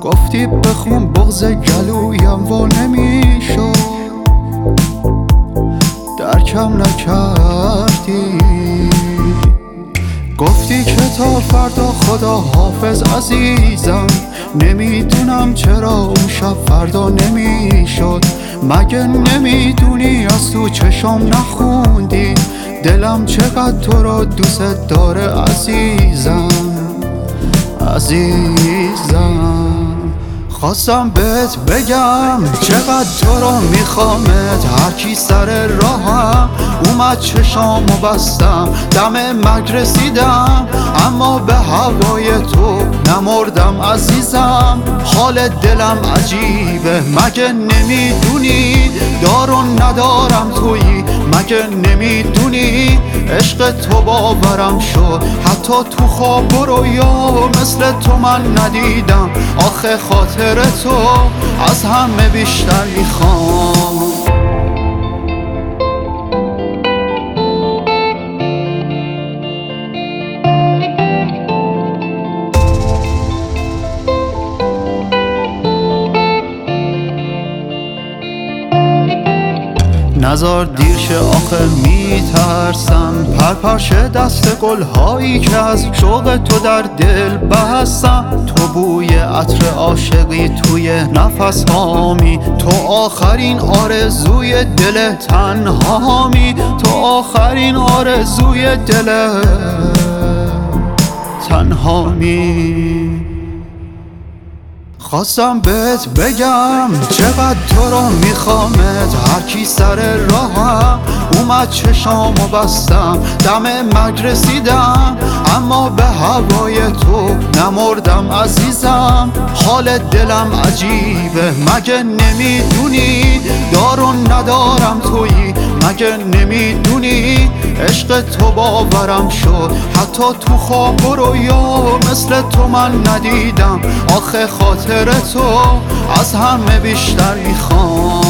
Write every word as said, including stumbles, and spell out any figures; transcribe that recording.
گفتی بخون بغض گلویم و نمیشد، درکم نکردی. گفتی که تا فردا خدا حافظ عزیزم، نمیدونم چرا اون شب فردا نمیشد. مگه نمیدونی از تو چشام نخوندی دلم چقدر تو رو دوست داره عزیزم عزیزم. خواستم بهت بگم چقدر تو رو میخوامت، هرکی سر راهم اومد چشامو بستم، دم مرگ رسیدم اما به هوای تو نمردم عزیزم. حال دلم عجیبه، مگه نمیدونی دارو ندارم تویی؟ مگه نمیدونی عشق تو باورم شد، حتی تو خواب و رویا مثل تو من ندیدم. آخه خاطر تو از همه بیشتر میخوام. نزار دیر شه آخه میترسم، پرپرشه دست گلهایی که از شوق تو در دل بستم. تو بوی عطر عاشقی توی نفس هامی، تو آخرین آرزوی دل تنهامی، تو آخرین آرزوی دل تنهامی. خواستم بهت بگم چقدر تو رو میخوامت، هرکی سر راهم اومد چشامو بستم، دم مرگ رسیدم اما به هوای تو نمردم عزیزم. حال دلم عجیبه، مگه نمیدونی دارو ندارم تویی؟ مگه نمیدونی عشق تو باورم شد، حتی تو خواب و رویا مثل تو من ندیدم. آخه خاطر تو از همه بیشتر میخوام.